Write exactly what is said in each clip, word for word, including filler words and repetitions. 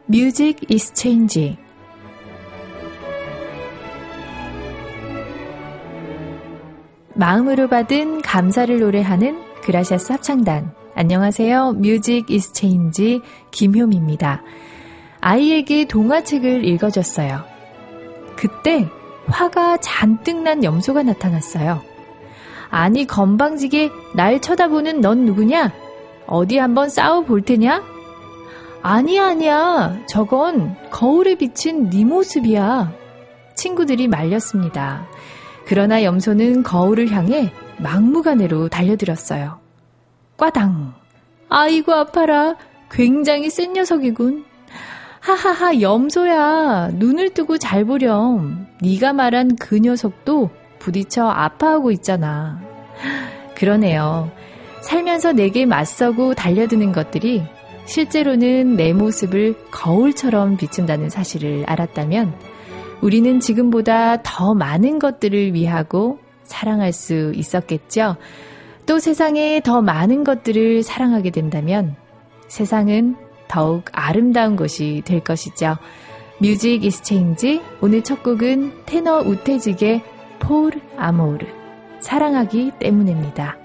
Music is change. 마음으로 받은 감사를 노래하는 그라시아스 합창단. 안녕하세요. Music is change 김효미입니다. 아이에게 동화책을 읽어줬어요. 그때 화가 잔뜩 난 염소가 나타났어요. 아니 건방지게 날 쳐다보는 넌 누구냐? 어디 한번 싸워볼 테냐? 아니야 아니야 저건 거울에 비친 네 모습이야. 친구들이 말렸습니다. 그러나 염소는 거울을 향해 막무가내로 달려들었어요. 꽈당. 아이고 아파라. 굉장히 센 녀석이군. 하하하 염소야. 눈을 뜨고 잘 보렴. 네가 말한 그 녀석도 부딪혀 아파하고 있잖아. 그러네요. 살면서 내게 맞서고 달려드는 것들이 실제로는 내 모습을 거울처럼 비춘다는 사실을 알았다면 우리는 지금보다 더 많은 것들을 위하고 사랑할 수 있었겠죠. 또 세상에 더 많은 것들을 사랑하게 된다면 세상은 더욱 아름다운 곳이 될 것이죠. Music is change. 오늘 첫 곡은 테너 우태직의 Por Amor. 사랑하기 때문입니다.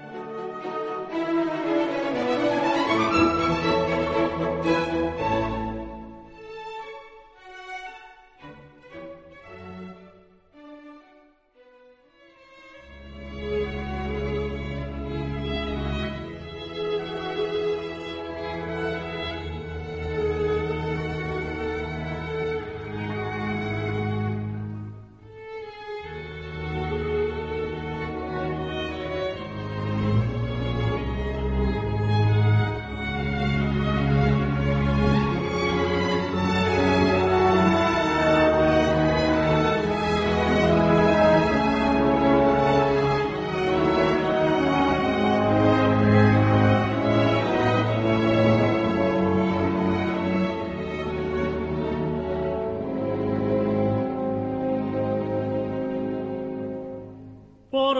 Por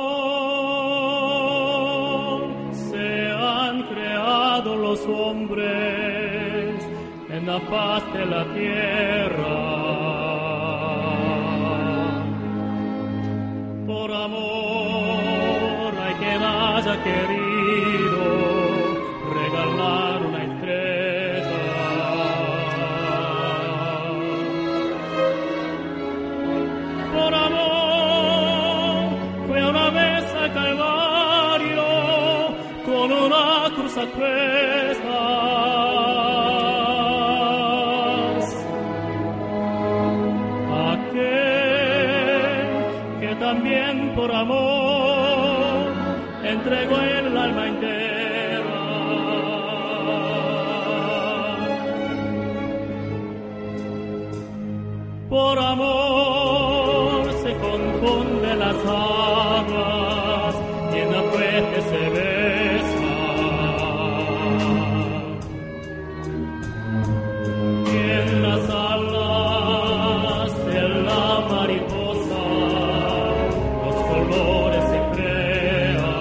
amor se han creado los hombres en la paz de la tierra. Por amor hay quien haya querido regalar una estrella. Por amor Calvario con una cruz a cuestas. Aquel que también por amor entregó el alma entera. Por amor se confunden las aguas y en la fuente se besa. Y en las alas de la mariposa los colores se crean.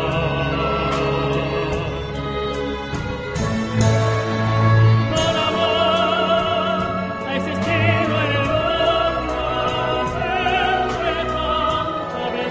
Por amor ha existido en el mundo siempre tanta belleza.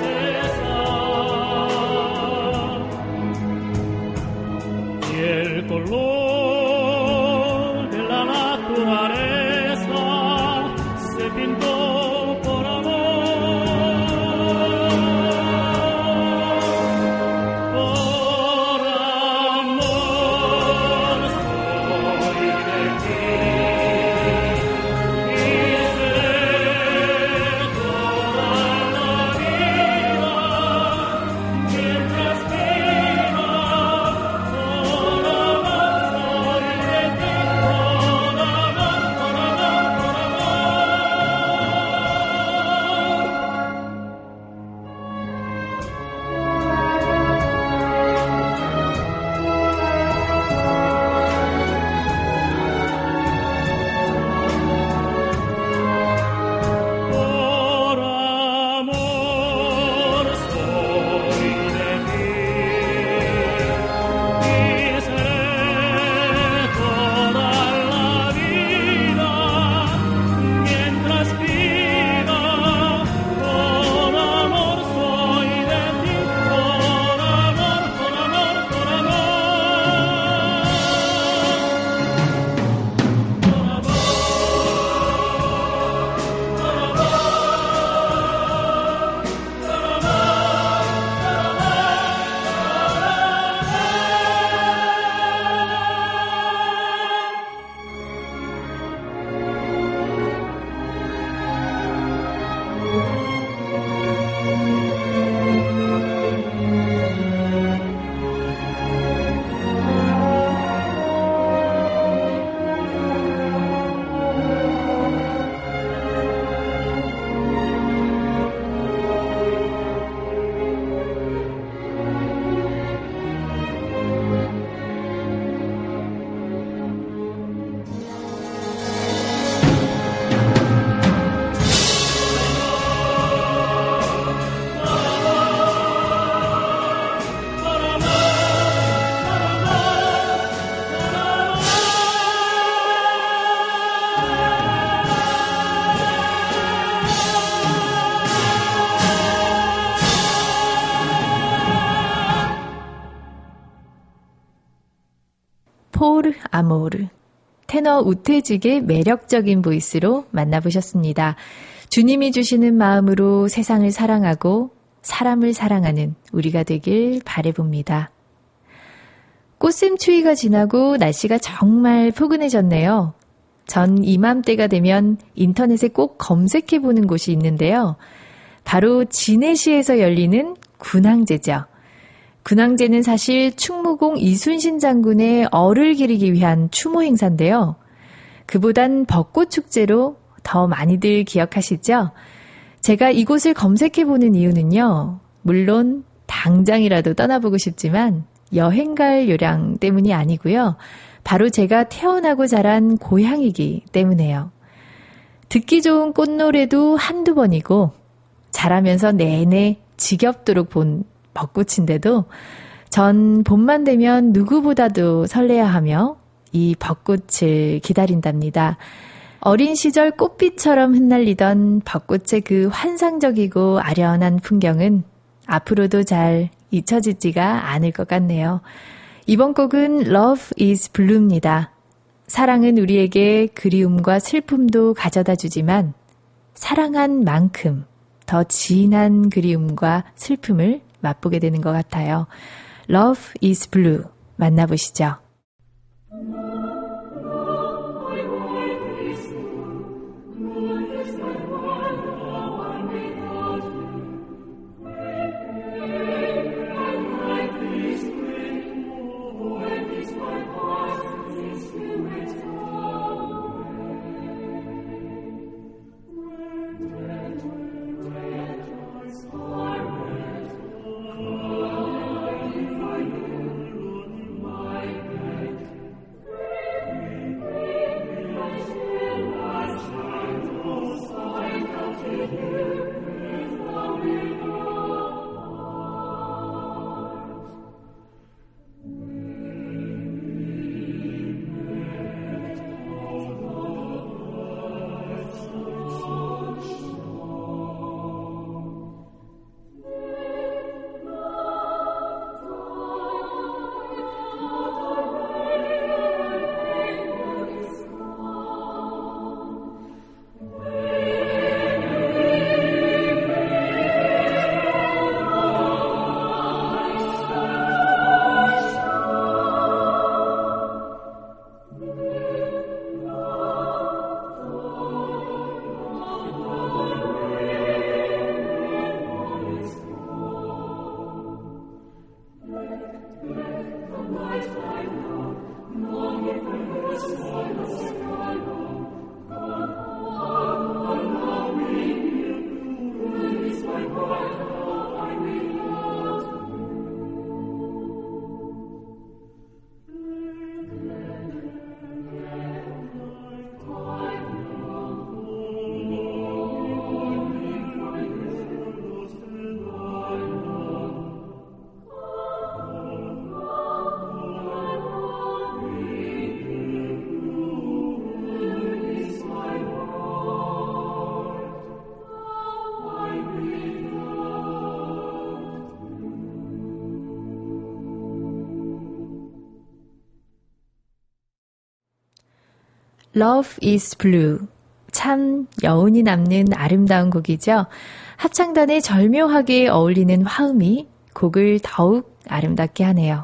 폴 아모르. 테너 우태직의 매력적인 보이스로 만나보셨습니다. 주님이 주시는 마음으로 세상을 사랑하고 사람을 사랑하는 우리가 되길 바라봅니다. 꽃샘추위가 지나고 날씨가 정말 포근해졌네요. 전 이맘때가 되면 인터넷에 꼭 검색해보는 곳이 있는데요. 바로 진해시에서 열리는 군항제죠. 군항제는 사실 충무공 이순신 장군의 얼을 기리기 위한 추모 행사인데요. 그보단 벚꽃축제로 더 많이들 기억하시죠? 제가 이곳을 검색해보는 이유는요. 물론 당장이라도 떠나보고 싶지만 여행 갈 요량 때문이 아니고요. 바로 제가 태어나고 자란 고향이기 때문에요. 듣기 좋은 꽃노래도 한두 번이고 자라면서 내내 지겹도록 본 벚꽃인데도 전 봄만 되면 누구보다도 설레어하며 이 벚꽃을 기다린답니다. 어린 시절 꽃빛처럼 흩날리던 벚꽃의 그 환상적이고 아련한 풍경은 앞으로도 잘 잊혀지지가 않을 것 같네요. 이번 곡은 Love is Blue입니다. 사랑은 우리에게 그리움과 슬픔도 가져다 주지만 사랑한 만큼 더 진한 그리움과 슬픔을 맛보게 되는 것 같아요. Love is Blue 만나보시죠. Love is Blue. 참 여운이 남는 아름다운 곡이죠. 합창단에 절묘하게 어울리는 화음이 곡을 더욱 아름답게 하네요.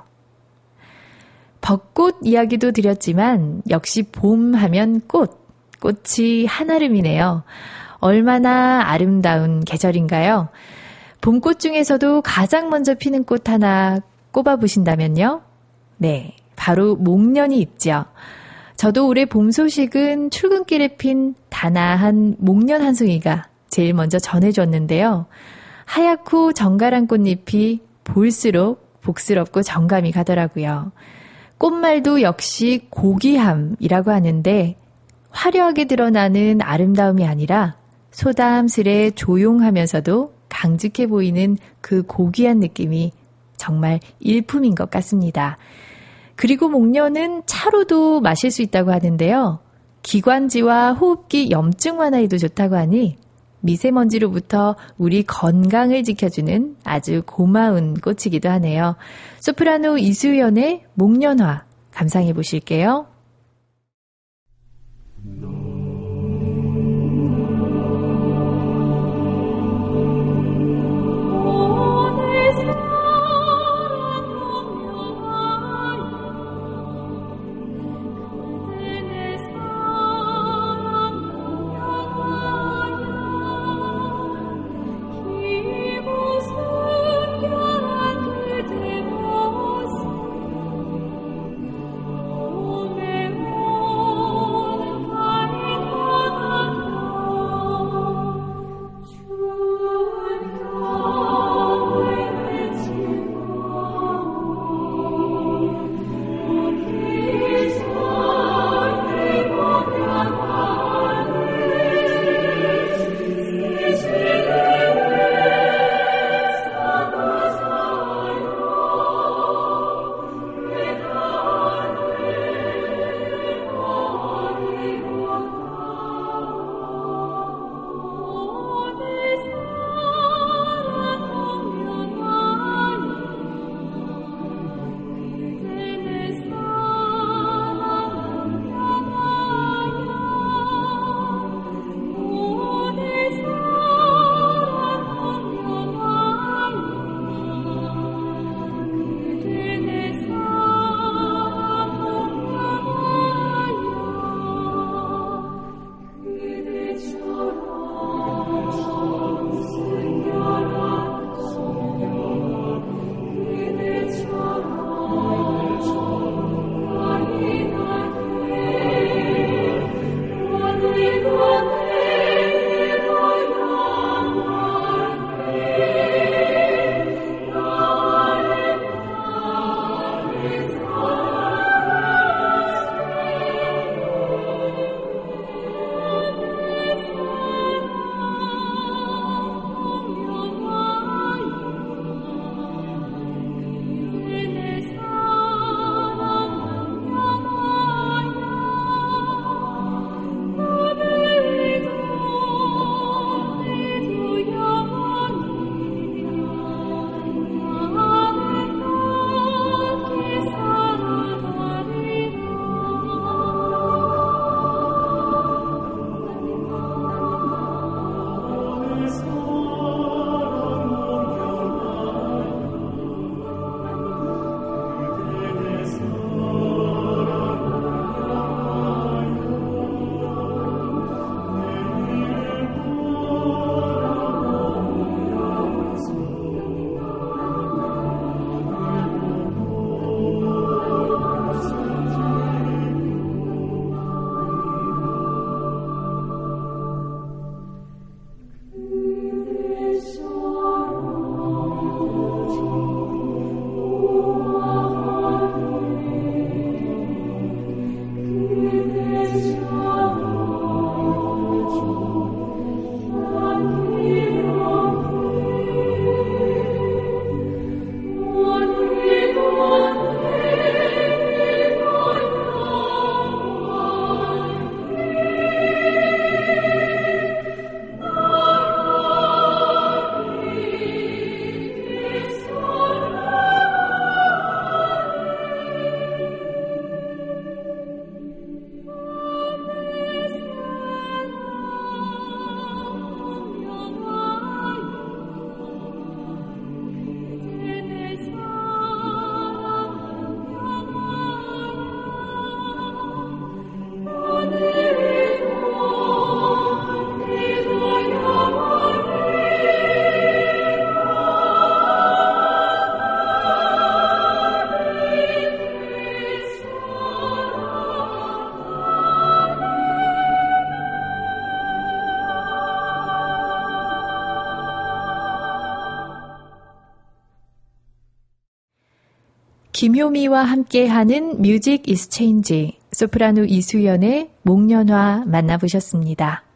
벚꽃 이야기도 드렸지만 역시 봄 하면 꽃, 꽃이 한아름이네요. 얼마나 아름다운 계절인가요? 봄꽃 중에서도 가장 먼저 피는 꽃 하나 꼽아보신다면요? 네, 바로 목련이 있죠. 저도 올해 봄 소식은 출근길에 핀 다나한 목련 한 송이가 제일 먼저 전해줬는데요. 하얗고 정갈한 꽃잎이 볼수록 복스럽고 정감이 가더라고요. 꽃말도 역시 고귀함이라고 하는데 화려하게 드러나는 아름다움이 아니라 소담스레 조용하면서도 강직해 보이는 그 고귀한 느낌이 정말 일품인 것 같습니다. 그리고 목련은 차로도 마실 수 있다고 하는데요. 기관지와 호흡기 염증 완화에도 좋다고 하니 미세먼지로부터 우리 건강을 지켜주는 아주 고마운 꽃이기도 하네요. 소프라노 이수연의 목련화, 감상해 보실게요. 김효미와 함께하는 뮤직 이스 체인지, 소프라노 이수연의 목련화 만나보셨습니다.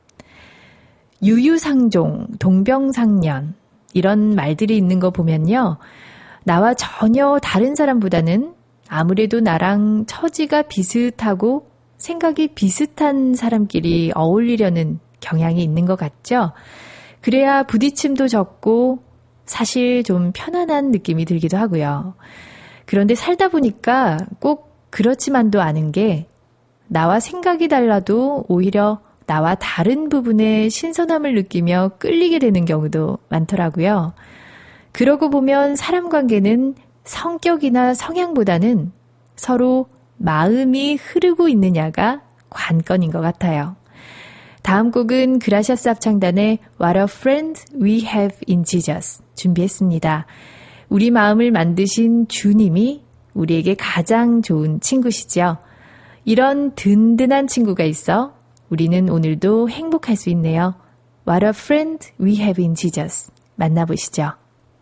유유상종, 동병상련 이런 말들이 있는 거 보면요. 나와 전혀 다른 사람보다는 아무래도 나랑 처지가 비슷하고 생각이 비슷한 사람끼리 어울리려는 경향이 있는 것 같죠? 그래야 부딪힘도 적고 사실 좀 편안한 느낌이 들기도 하고요. 그런데 살다 보니까 꼭 그렇지만도 않은 게 나와 생각이 달라도 오히려 나와 다른 부분에 신선함을 느끼며 끌리게 되는 경우도 많더라고요. 그러고 보면 사람 관계는 성격이나 성향보다는 서로 마음이 흐르고 있느냐가 관건인 것 같아요. 다음 곡은 그라시아스 합창단의 What a Friend We Have in Jesus 준비했습니다. 우리 마음을 만드신 주님이 우리에게 가장 좋은 친구시죠. 이런 든든한 친구가 있어 우리는 오늘도 행복할 수 있네요. What a Friend We Have in Jesus 만나보시죠.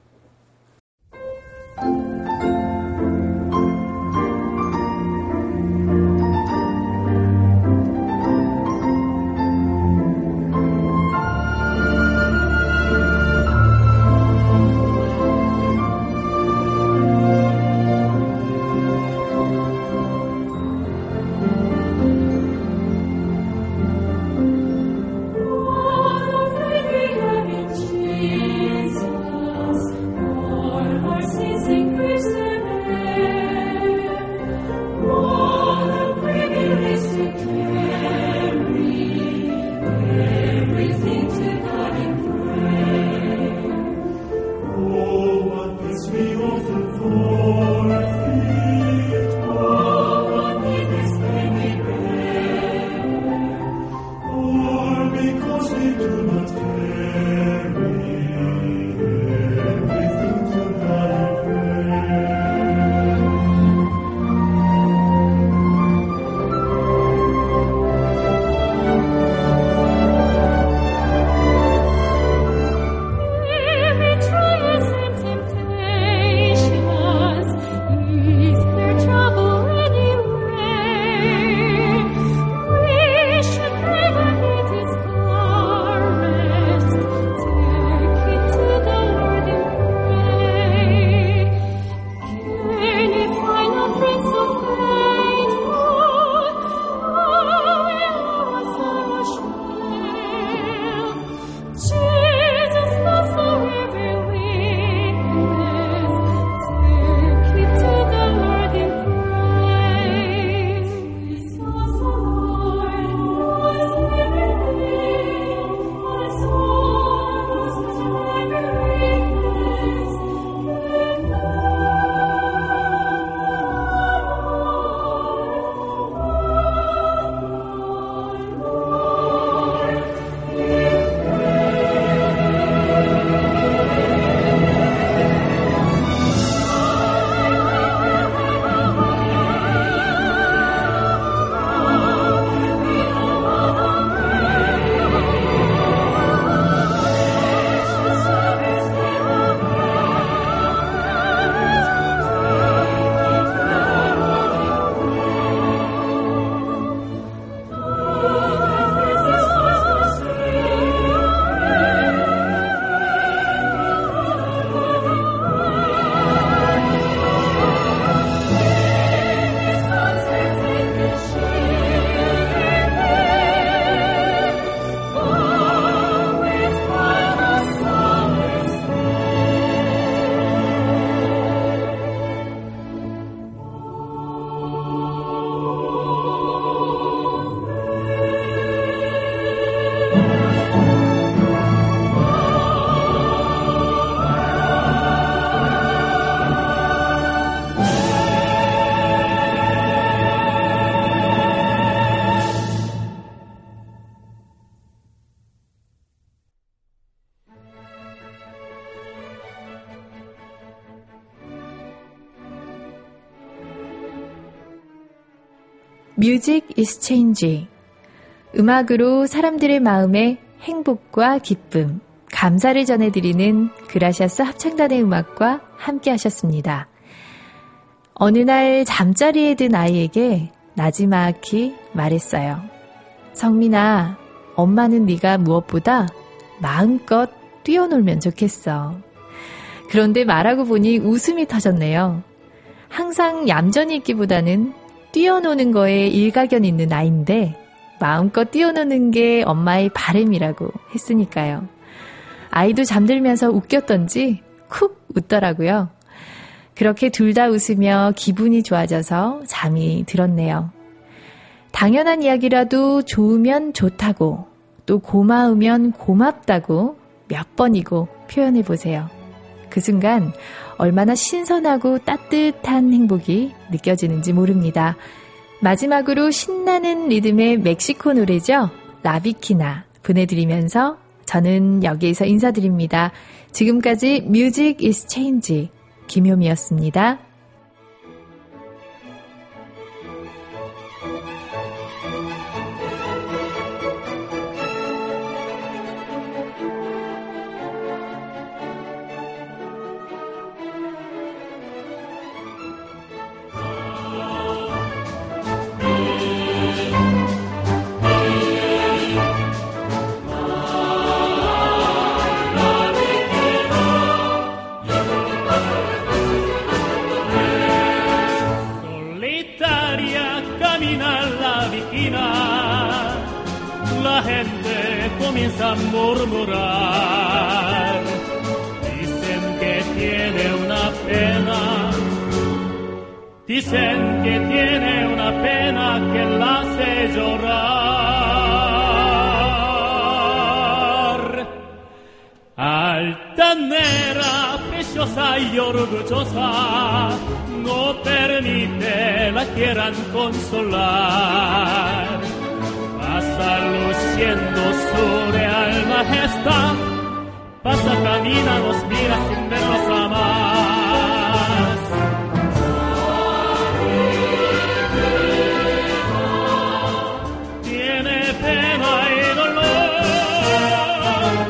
Music is change. 음악으로 사람들의 마음에 행복과 기쁨, 감사를 전해드리는 그라시아스 합창단의 음악과 함께 하셨습니다. 어느 날 잠자리에 든 아이에게 나지막히 말했어요. 성민아, 엄마는 네가 무엇보다 마음껏 뛰어놀면 좋겠어. 그런데 말하고 보니 웃음이 터졌네요. 항상 얌전히 있기보다는 뛰어노는 거에 일가견 있는 아이인데 마음껏 뛰어노는 게 엄마의 바람이라고 했으니까요. 아이도 잠들면서 웃겼던지 쿡 웃더라고요. 그렇게 둘 다 웃으며 기분이 좋아져서 잠이 들었네요. 당연한 이야기라도 좋으면 좋다고, 또 고마우면 고맙다고 몇 번이고 표현해 보세요. 그 순간 얼마나 신선하고 따뜻한 행복이 느껴지는지 모릅니다. 마지막으로 신나는 리듬의 멕시코 노래죠. 라비키나 보내드리면서 저는 여기에서 인사드립니다. 지금까지 Music is Change 김효미였습니다. A murmurar, dicen que tiene una pena, dicen que tiene una pena que la hace llorar. Altanera, preciosa y orgullosa, no permite la quieran consolar. Pasa luciendo su real majestad, pasa, camina, nos mira sin vernos jamás. Tiene pena y dolor,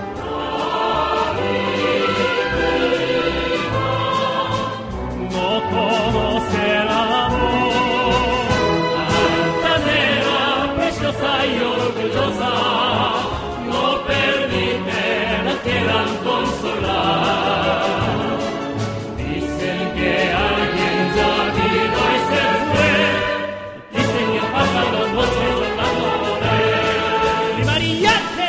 no conoce el amor. Altanera, preciosa y orgullosa, no permite la quieran consolar. Dicen que alguien ya vino y se fue, dicen que pasan las noches llorando por él. ¡Y Mariate!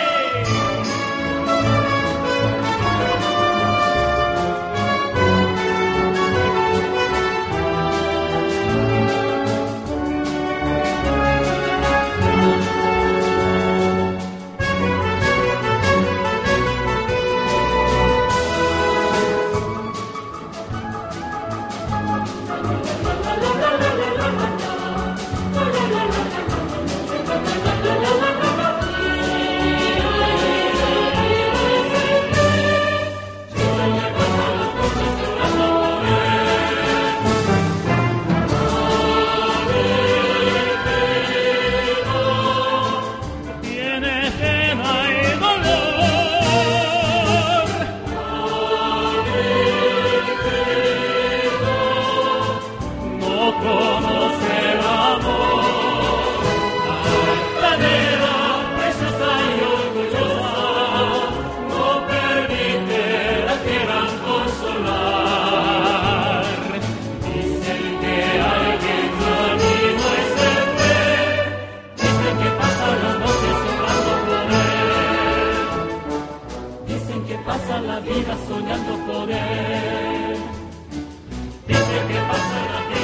Pasa la vida soñando con él. Dice que pasa la vida